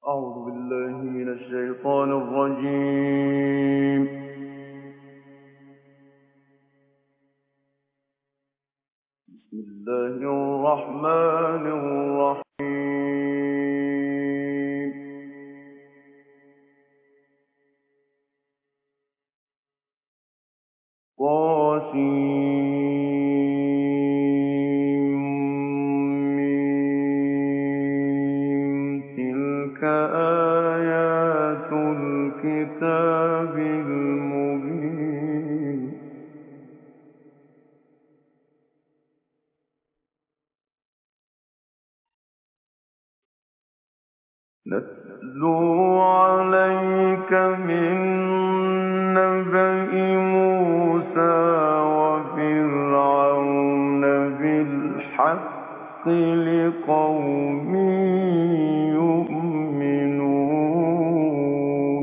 أعوذ بالله من الشيطان الرجيم. بسم الله الرحمن الرحيم. تلك آيات الكتاب المبين. نتلو عليك من نبأ موسى وفرعون بالحق لقوم يؤمنون.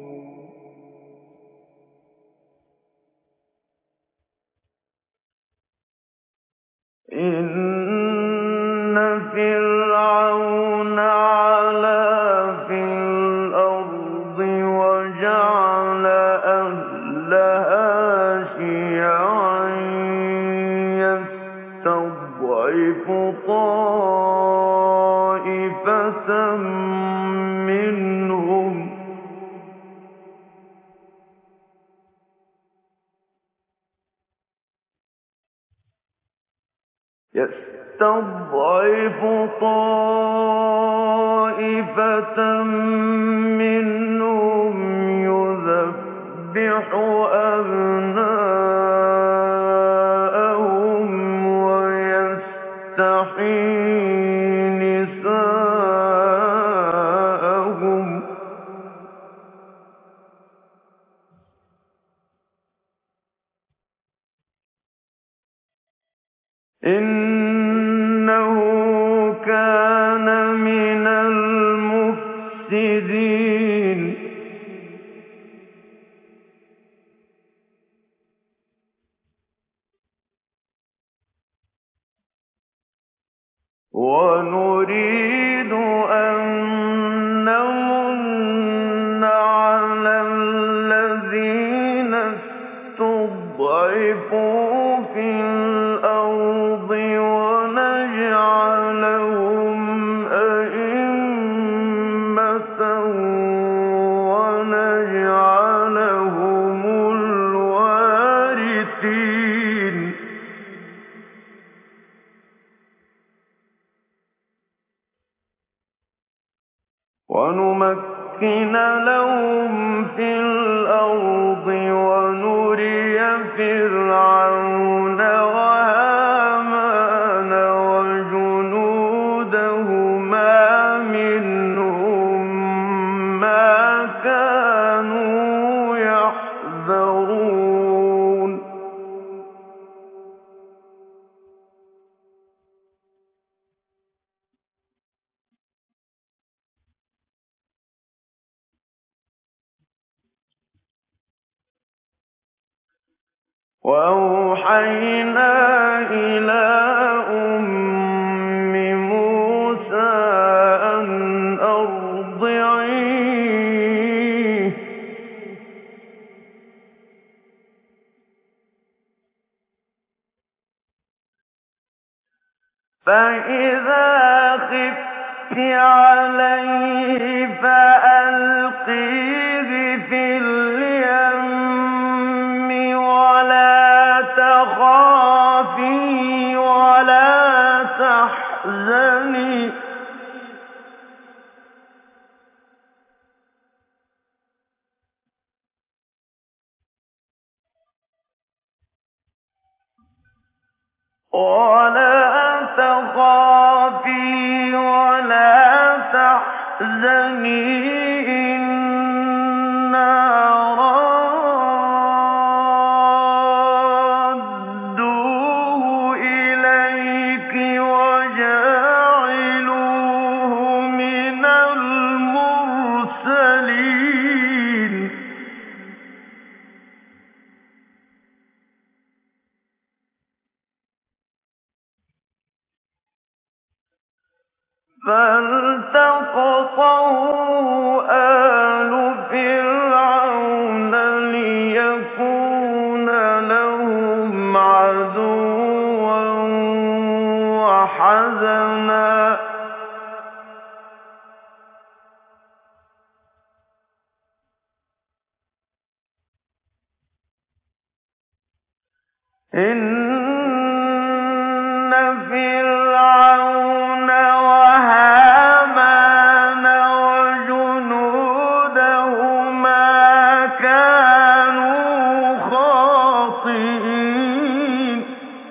إن فرعون علا في الأرض وجعل أهلها شيعا يستضعف طائفة منهم يستضعف طائفة منهم يذبح أبناءهم ويستحيي نساءهم. إنه كان من المفسدين. ونريد أن نمن على الذين استضعفوا في الأرض ونجعلهم أئمة ونجعلهم الوارثين. ونمكن لهم في الأرض ونري فرعون وهامان وجنودهما منهم ما كانوا يحذرون. وأوحينا إلى أم موسى أن أرضعيه فإذا خفت عليه فألقيه في اليم ولا تخافي ولا تحزني إنا رادوه إليك وجاعلوه من المرسلين. فالتقطه إِنَّ فِرْعَوْنَ وَهَامَانَ وَجُنُودَهُمَا كَانُوا خَاطِئِينَ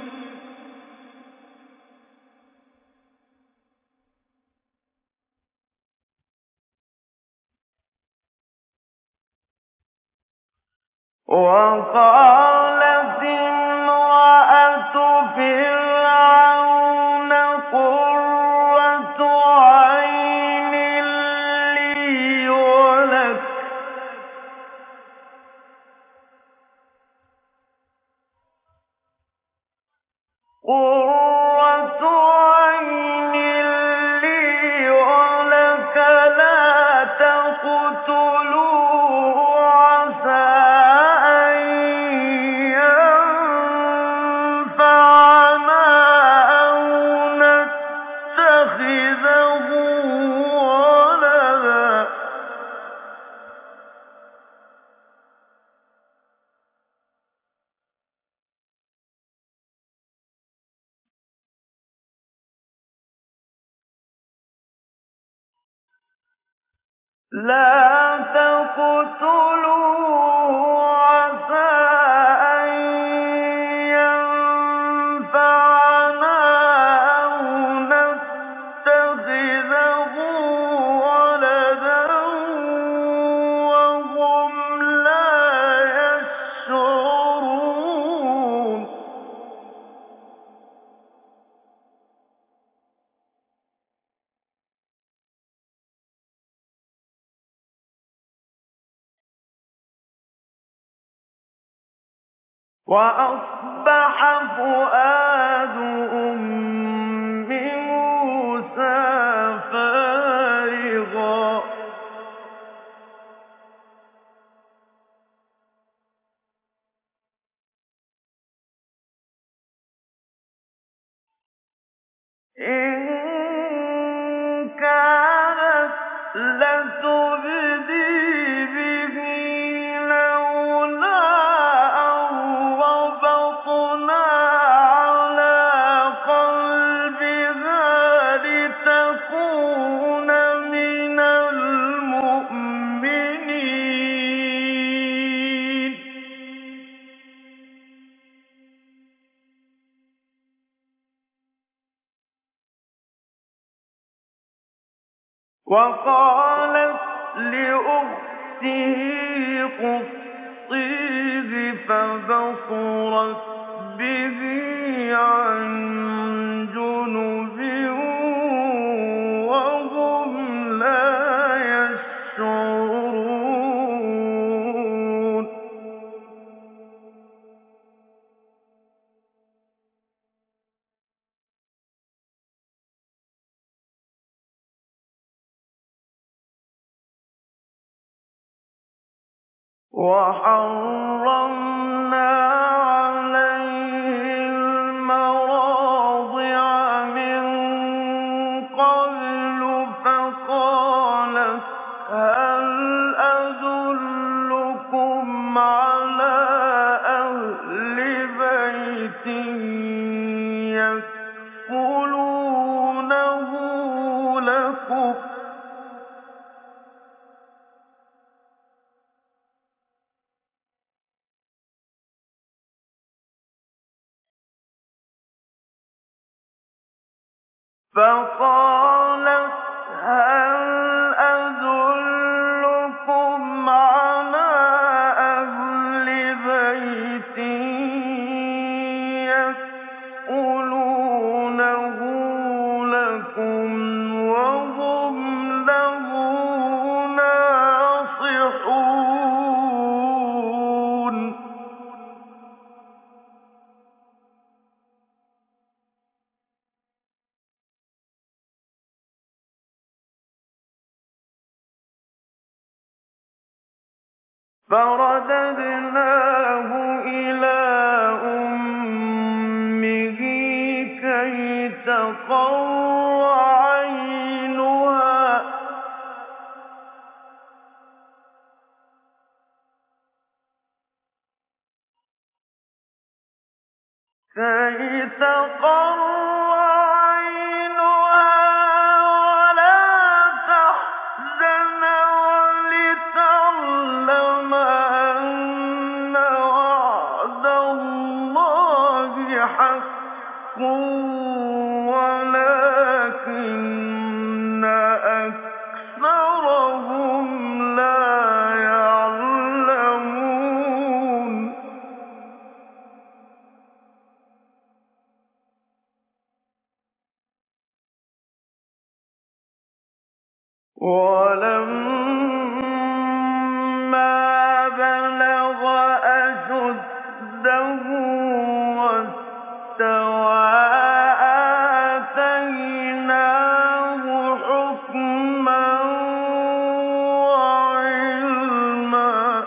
وَقَالَتِ امْرَأَتُ فِرْعَوْنَ قُرَّتُ عَيْنٍ لِّي وَلَكَ لَا تَقْتُلُوهُ عَسَىٰ أَن يَنفَعَنَا أَوْ نَتَّخِذَهُ وَلَدًا ۚ لَا تَقْتُلُوهُ عَسَىٰ أَن يَنفَعَنَا أَوْ نَتَّخِذَهُ وَلَدًا وَهُمْ لَا يَشْعُرُونَ وَأَصْبَحَ فُؤَادُ أُمِّ مُوسَىٰ فَارِغًا ۖ إِن كَادَتْ لَتُبْدِي بِهِ لَوْلَا أَن رَّبَطْنَا عَلَىٰ قَلْبِهَا لِتَكُونَ مِنَ الْمُؤْمِنِينَ وَقَالَتْ لِأُخْتِهِ قُصِّيهِ فَبَصُرَتْ بِهِ عَن جُنُبٍ وَهُمْ لَا يَشْعُرُونَ وَحَرَّمْنَا عَلَيْهِ الْمَرَاضِعَ مِن قَبْلُ فَقَالَتْ هَلْ أَدُلُّكُمْ عَلَىٰ أَهْلِ بَيْتٍ يَكْفُلُونَهُ لَكُمْ ۖ فَقَالَتْ هَلْ أَدُلُّكُمْ عَلَىٰ أَهْلِ بَيْتٍ يَكْفُلُونَهُ لَكُمْ وَهُمْ لَهُ نَاصِحُونَ فَرَدَدْنَاهُ إِلَىٰ أُمِّهِ كَيْ تَقَرَّ عَيْنُهَا تقر عينها ولا تحزن ولتعلم أن وعد الله حق ولكن أكثرهم لا يعلمون ولما بلغ أشده واستوى آتيناه حكما وعلما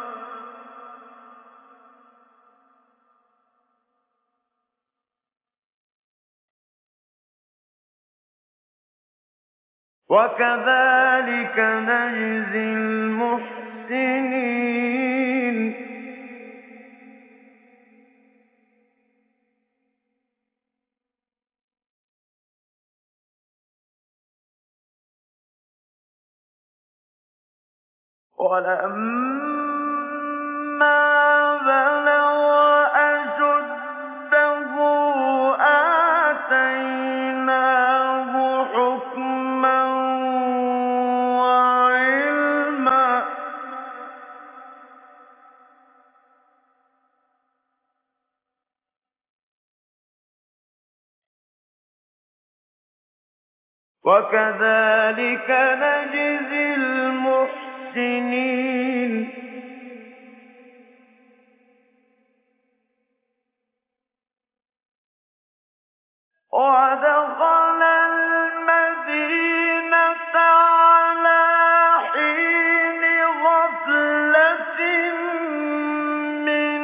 وكذلك نجزي المحسنين ولما بلغ أشده آتيناه حكما وعلما وكذلك نجزي المحسنين ودخل المدينة على حين غفلة من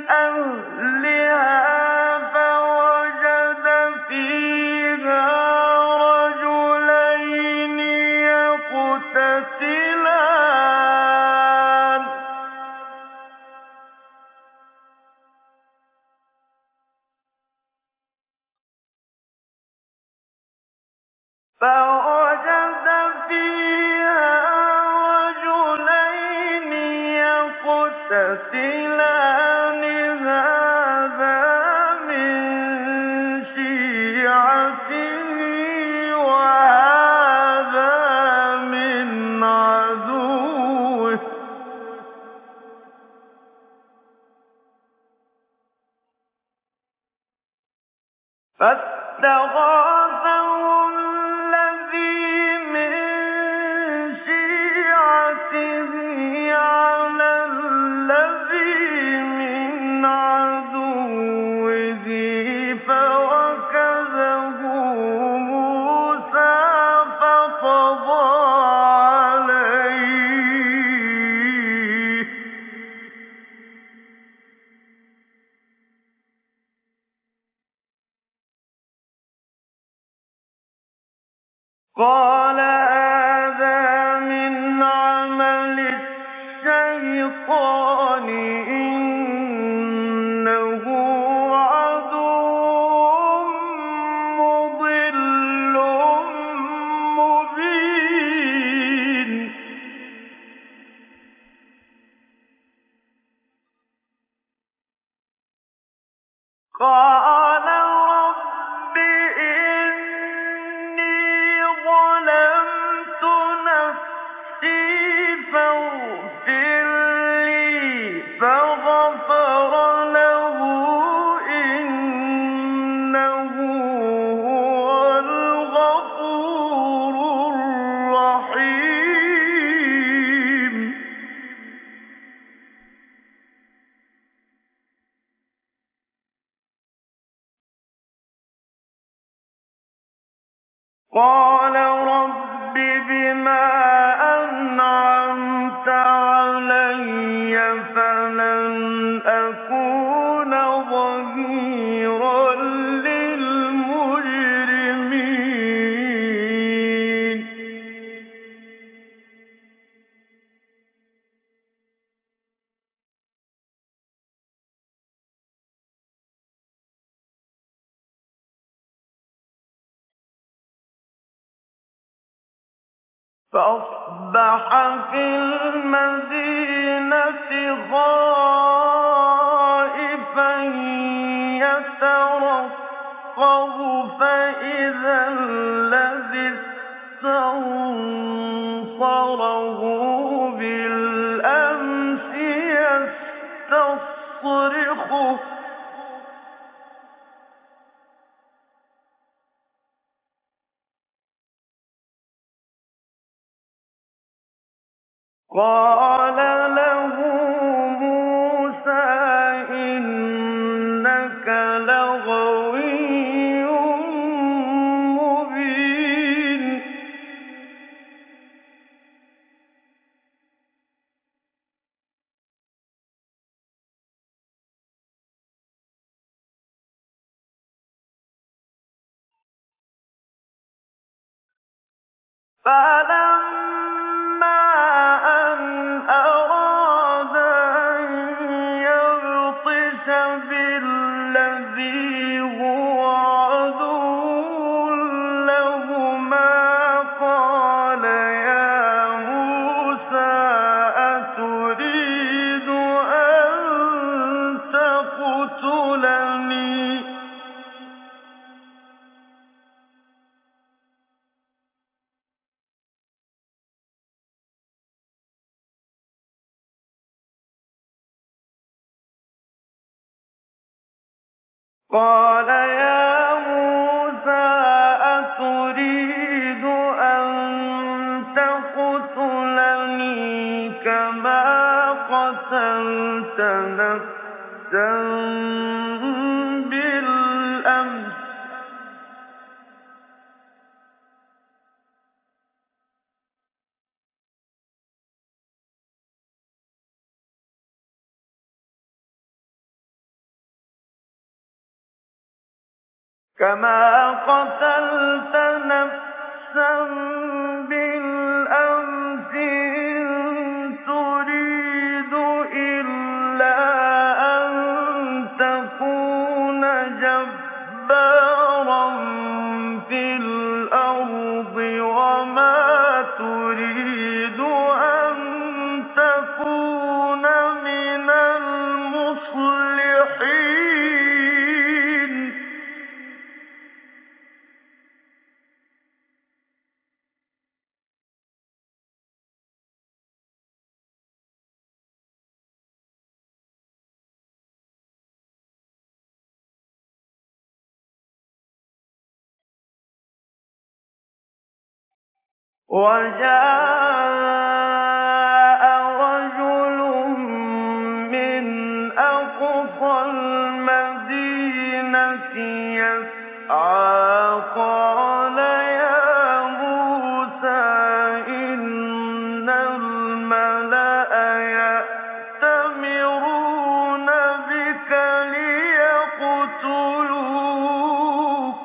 أهلها فوجد فيها رجلين يقتتلان هذا من شيعته وهذا من عدوه فاستغاثه الذي من شيعته على الذي من عدوه فوكزه موسى فقضى عليه قال هذا من عمل الشيطان إنه عدو مضل مبين قال رب إني ظلمت نفسي فاغفر لي فغفر له إنه هو الغفور الرحيم قال رب بما أنعمت علي فلن أكون ظهيرا للمجرمين فأصبح في المدينة خائفا يترقب فإذا الذي استنصره بالأمس يستصرخه قال له موسى إنك لغوي مبين فلما أن أراد أن يبطش بالذي هو عدو لهما قال يا موسى أتريد أن تقتلني قال يا موسى أتريد أن تقتلني كما قتلت نفسا بالأمس إن تريد إلا أن تكون جبارا في الأرض وما تريد أن تكون من المصلحين وجاء رجل من أقصى المدينة يسعى قال يا موسى إن الملأ يأتمرون بك ليقتلوك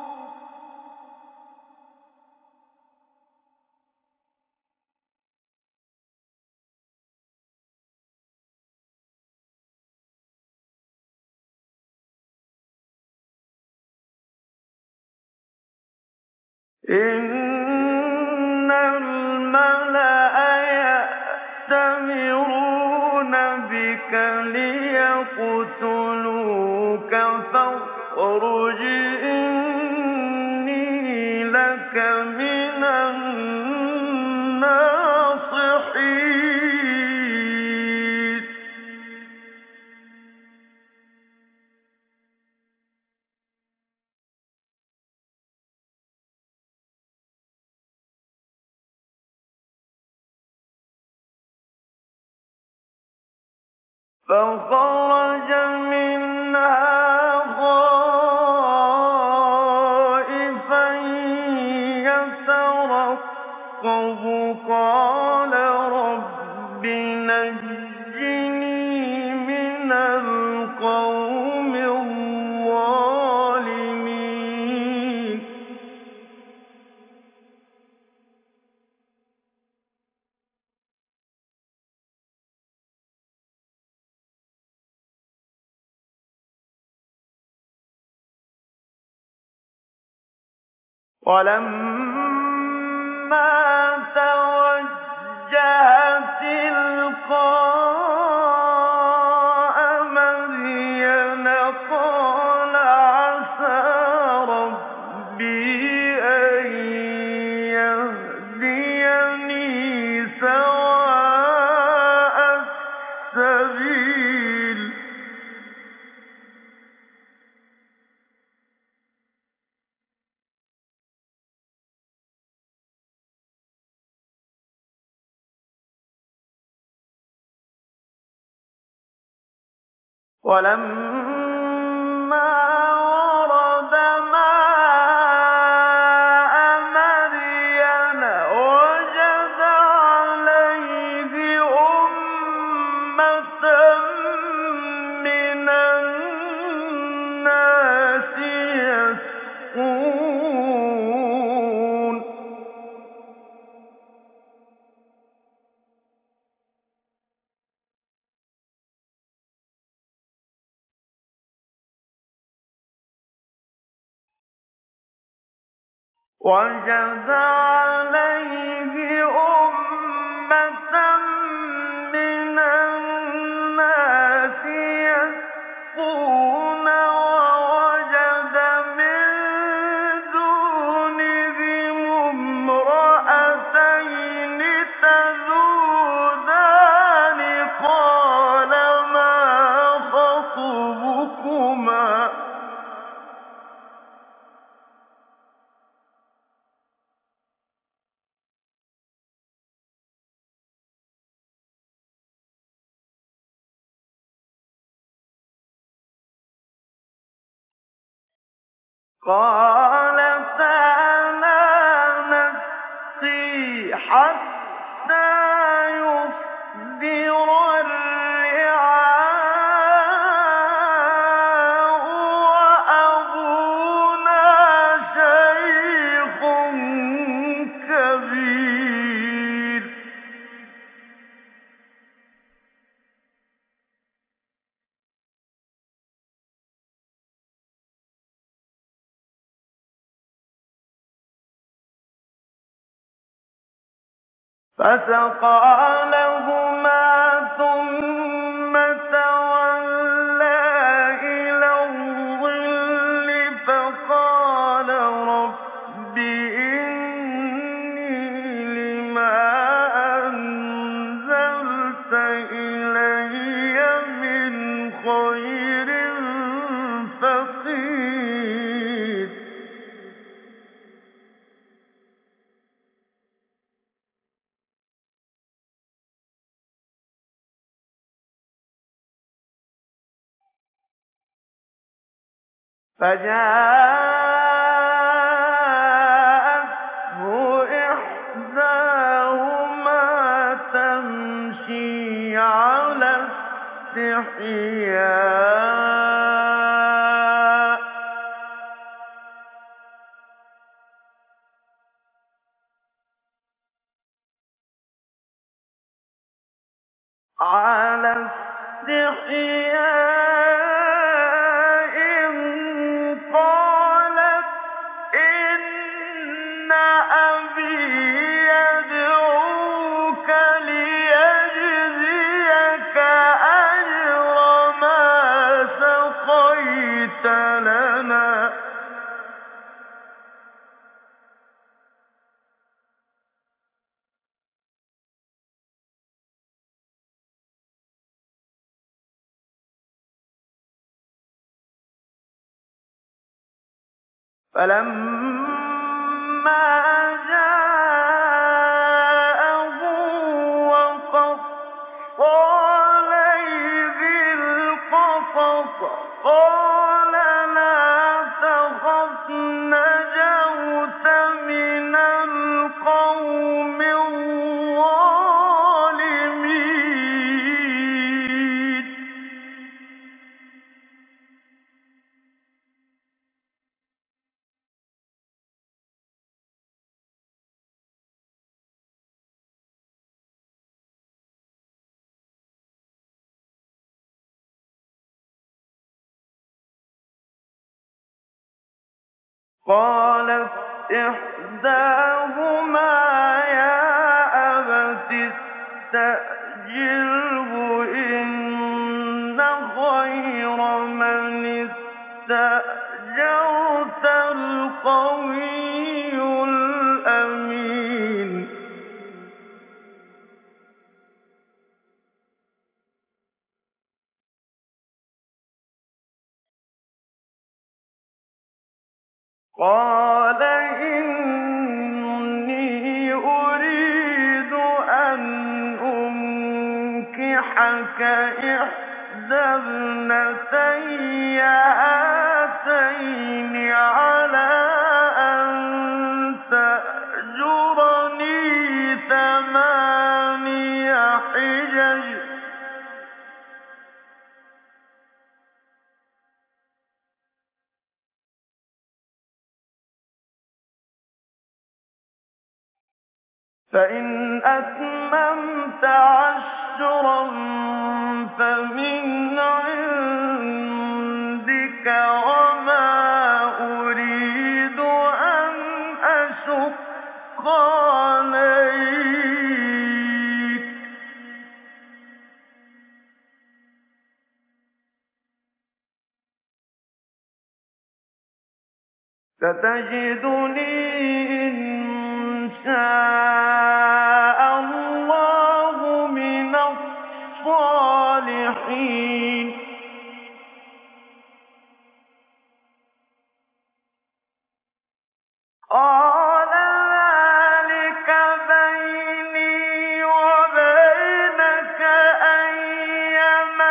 إن الملأ يأتمرون بك ليقتلوك فاخرج إني لك من الناصحين فخرج منها خائفا يترقب قال رب نجني من القوم الظالمين ولما وَلَمَّا وَرَدَ مَاءَ مَدْيَنَ وَجَدَ عَلَيْهِ أُمَّةً مِّنَ النَّاسِ يَسْقُونَ ۖ وَجَدَ عَلَيْهِ أُمَّةً مِّنَ النَّاسِ يَسْقُونَ ۖ وَوَجَدَ مِن دُونِهِمُ امْرَأَتَيْنِ تَذُودَانِ ۖ قَالَ مَا خَطْبُكُمَا ۖ قَالَتَا لَا نَسْقِي حَتَّىٰ يُصْدِرَ الرِّعَاءُ وَأَبُونَا شَيْخٌ كَبِيرٌ. فَسَقَىٰ لَهُمَا ثُمَّ تَوَلَّىٰ إِلَى الظِّلِّ فَقَالَ رَبِّ إِنِّي لِمَا أَنزَلْتَ إِلَيَّ مِنْ خَيْرٍ فَقِيرٌ. فَجَاءَتْهُ إِحْدَاهُمَا تَمْشِي عَلَى اسْتِحْيَاءٍ قَالَتْ إِنَّ أَبِي يَدْعُوكَ لِيَجْزِيَكَ أَجْرَ مَا سَقَيْتَ لَنَا ۚ فَلَمَّا جَاءَهُ وَقَصَّ عَلَيْهِ الْقَصَصَ قَالَ لَا تَخَفْ نَجَوْتَ مِنَ الْقَوْمِ الظَّالِمِينَ. قَالَتْ إِحْدَاهُمَا يَا أَبَتِ اسْتَأْجِرْهُ إِنَّ خَيْرَ مَنِ اسْتَأْجَرْتَ الْقَوِيُّ الْأَمِينُ. قَالَ إِنِّي أُرِيدُ أَنْ أُنكِحَكَ إِحْدَى إحدى ابنتي هاتين على أن تأجرني 8 حجج فإن أتممت 10 فمن عندك وما أريد أن أشق عليك ستجدني إن شاء الله من الصالحين قال ذلك بيني وبينك أيما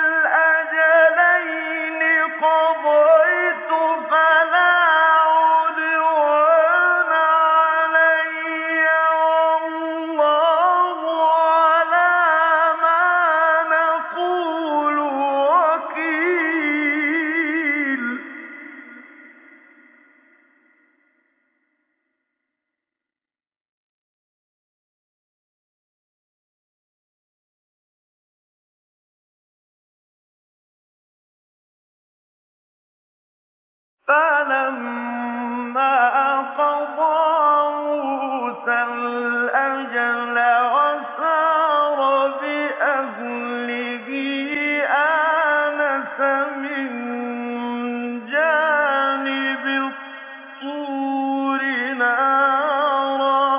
الأجلين قضيت فلا عدوان علي والله على ما نقول وكيل فلما قضى موسى الأجل وسار بأهله آنس من جانب الطور نارا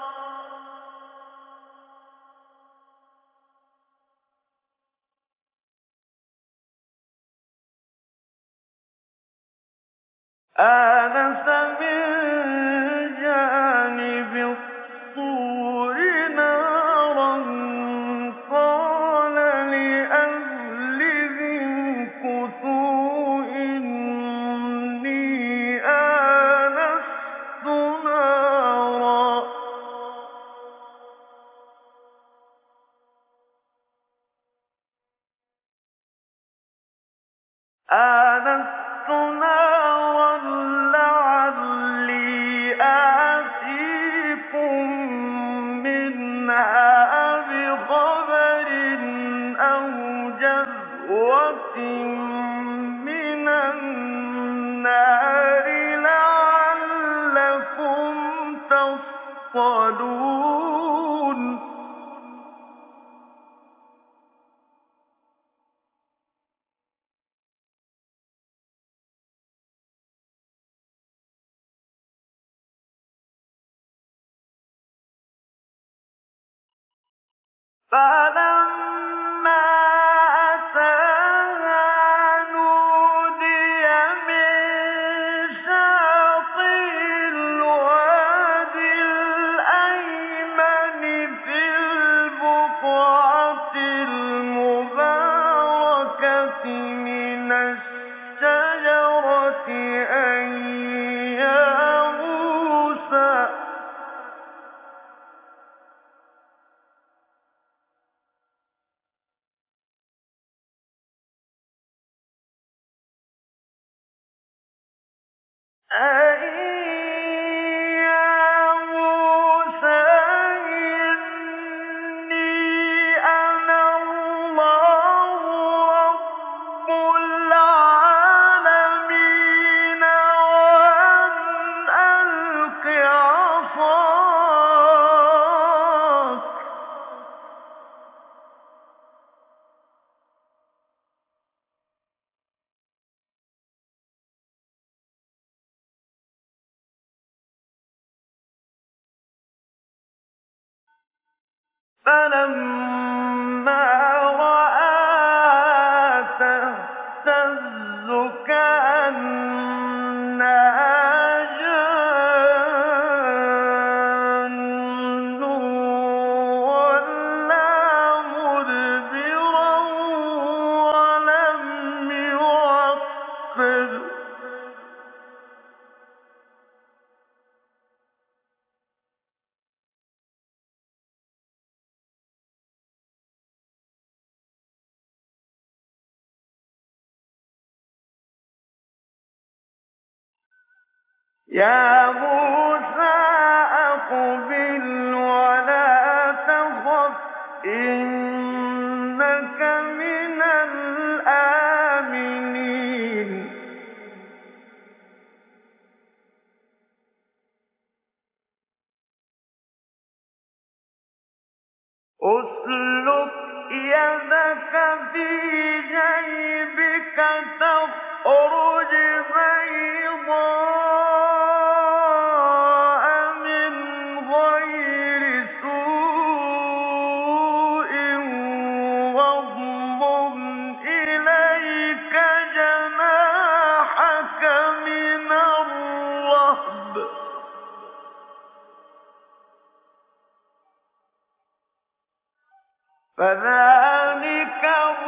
آنس من جانب الطور نارا قال لأهلهم كثوا إني آنست نارا لعلي آتيكم منها بخبر أو جذوة من النار لعلكم تصطلون فلما أتاها نودي من شاطئ الوادي الأيمن في البقعة المباركة من الشجرة أن يا موسى إني أنا الله رب العالمين وأن ألق عصاك فلما رآها تهتز كأنها جان ولا مدبرا يَا مُوسَىٰ أَقْبِلْ وَلَا تَخَفْ إِنَّكَ مِنَ الْآمِنِينَ اسْلُكْ يَدَكَ فِي جَيْبِكَ تَخْرُجْ بَيْضَاءَ مِنْ غَيْرِ سُوءٍ وَاضْمُمْ إِلَيْكَ جَنَاحَكَ مِنَ الرَّهْبِ ۖ فَذَانِكَ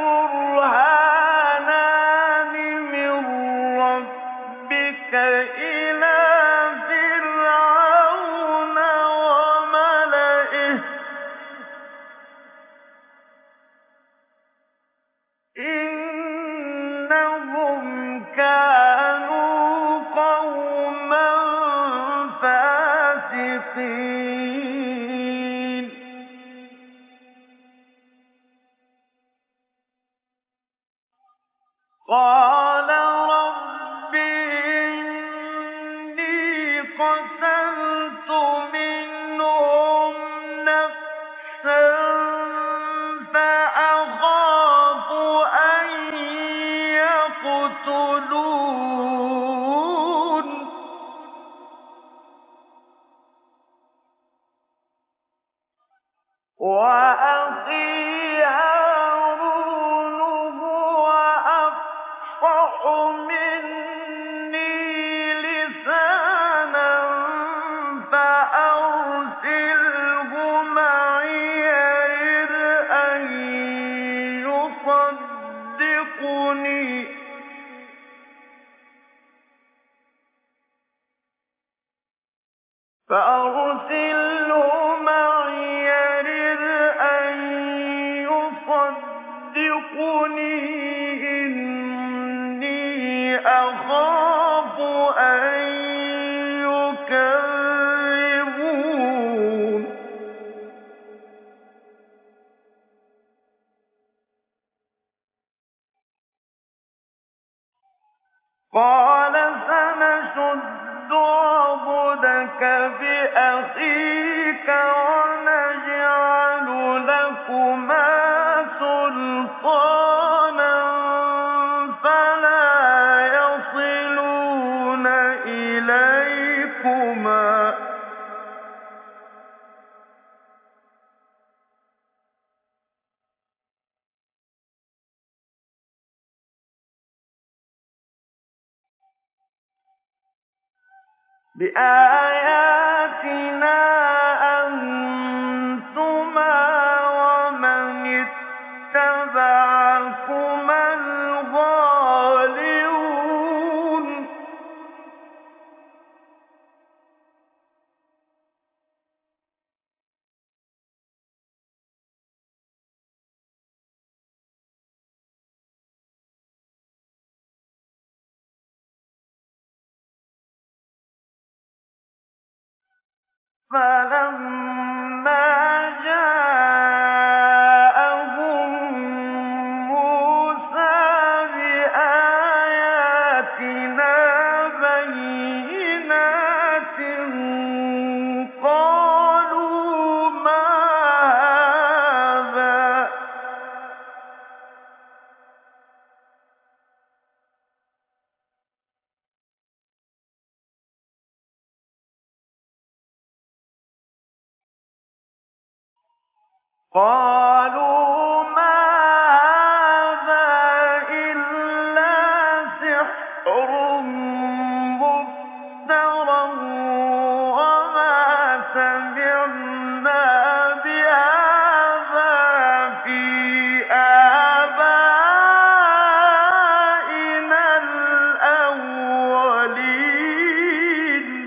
بُرْهَانَانِ مِن رَّبِّكَ إِلَىٰ فِرْعَوْنَ وَمَلَئِهِ ۚ إِنَّهُمْ كَانُوا قَوْمًا فَاسِقِينَ قَالَ رَبِّ إِنِّي قَتَلْتُ مِنْهُمْ نَفْسًا فَأَخَافُ أَن يَقْتُلُونِ وَأَخِي هَارُونُ هُوَ أَفْصَحُ مِنِّي لِسَانًا فَأَرْسِلْهُ مَعِيَ رِدْءًا يُصَدِّقُنِي إِنِّي أَخَافُ أَن يُكَذِّبُونِ قَالَ سَنَشُدُّ عَضُدَكَ بِأَخِيكَ وَنَجْعَلُ لَكُمَا سُلْطَانًا فَلَا يَصِلُونَ إِلَيْكُمَا ۚ بِآيَاتِنَا أَنتُمَا وَمَنِ اتَّبَعَكُمَا الْغَالِبُونَ فَلَمَّا جَاءَهُم مُّوسَىٰ بِآيَاتِنَا بَيِّنَاتٍ قَالُوا مَا هَٰذَا ۖ إِلَّا سِحْرٌ مُّفْتَرًى وَمَا سَمِعْنَا بِهَٰذَا فِي آبَائِنَا الْأَوَّلِينَ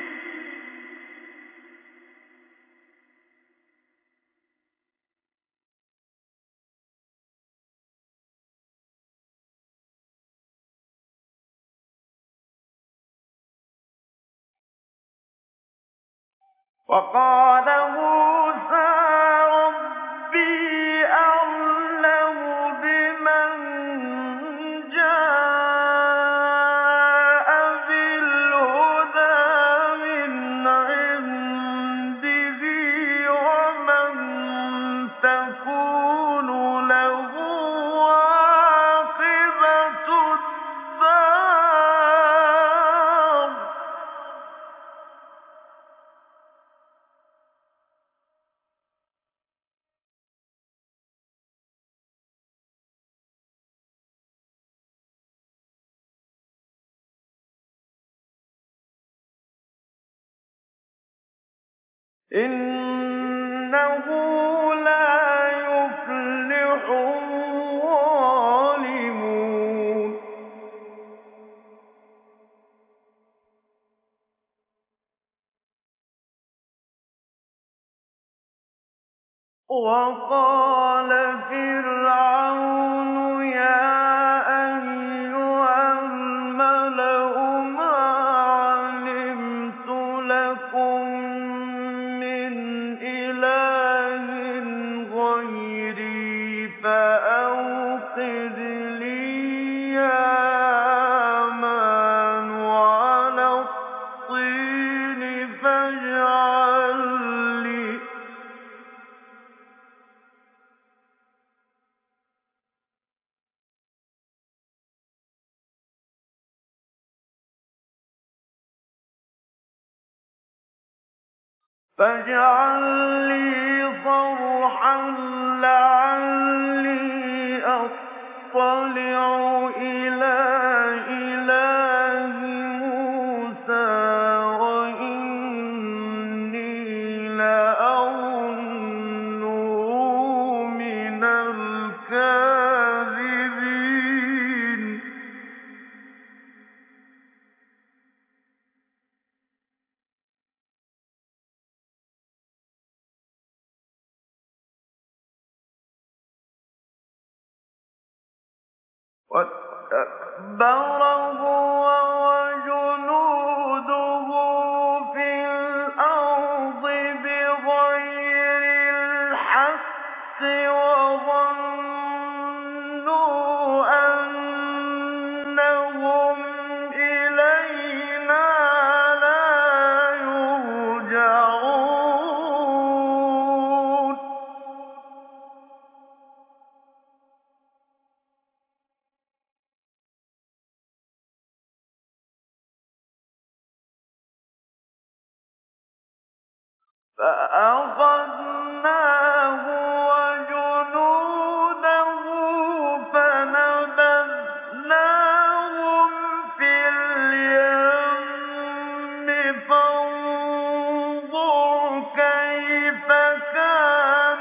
وقال موسى ربي أعلم بمن جاء بالهدى من عنده ومن تكون له عاقبة الدار إنه لا يفلح الظالمون وقال فرعون يا أيها الملأ ما علمت لكم من إله غيري فأوقد لي يا هامان على الطين فاجعل لي صرحا لعلي أطلع إلى إله موسى وإني لأظنه من الكاذبين واستكبر هو وجنوده في الأرض بغير الحق وظنوا أنهم إلينا لا يرجعون فأخذناه وجنوده فنبذناهم في اليم فانظر كيف كان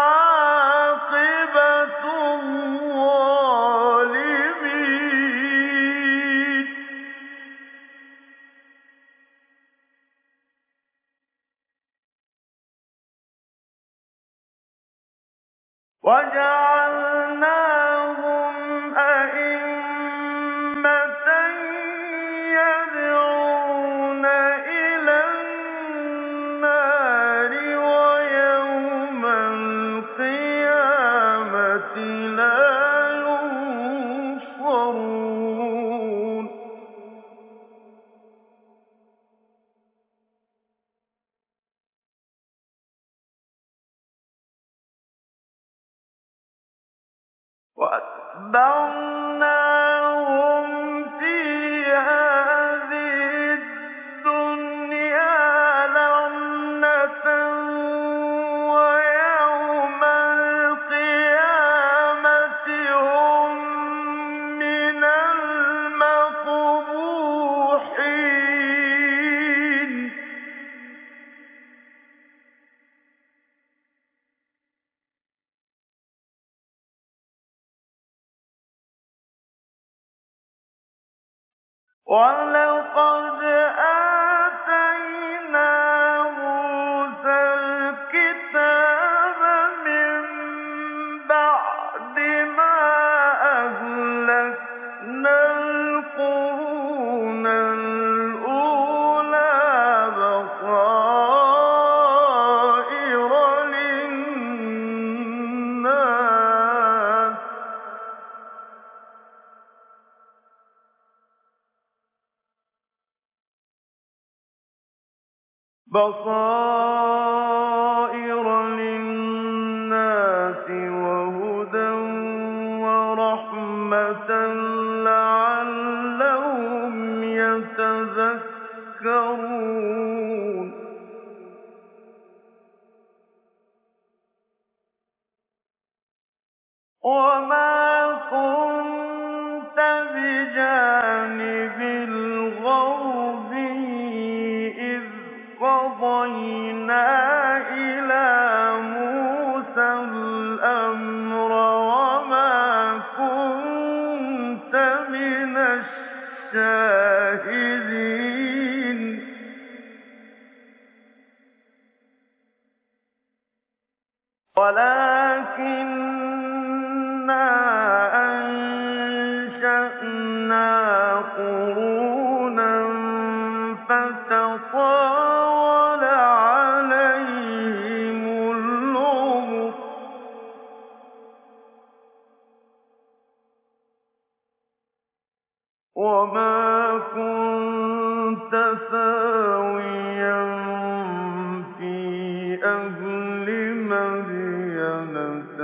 عاقبة الظالمين وجعلناهم أئمة يدعون إلى النار ويوم القيامة لا ينصرون وأتبعناهم في هذه الدنيا لعنة ويوم القيامة هم من المقبوحين ولقد آتينا موسى الكتاب من بعد ما أهلكنا القرون الأولى بصائر بَصَائِرَ لِلنَّاسِ وَهُدًى وَرَحْمَةً لَّعَلَّهُمْ يَتَذَكَّرُونَ وَمَا كُنتَ بِجَانِبِ الْغَرْبِيِّ إِذْ قَضَيْنَا إِلَىٰ مُوسَى الْأَمْرَ وَمَا كُنتَ مِنَ الشَّاهِدِينَ وَلَٰكِنَّا أَنشَأْنَا قُرُونًا فَتَطَاوَلَ عَلَيْهِمُ الْعُمُرُ ۚ وَمَا كُنتَ ثَاوِيًا فِي أَهْلِ مَدْيَنَ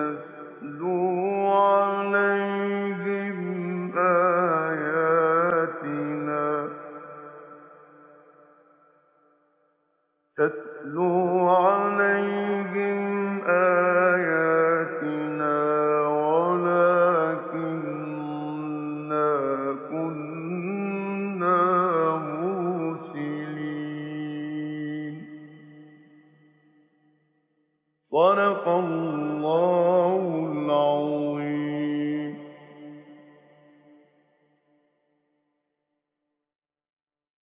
تَتْلُو عَلَيْهِمْ آيَاتِنَا وَلَٰكِنَّا كُنَّا مُرْسِلِينَ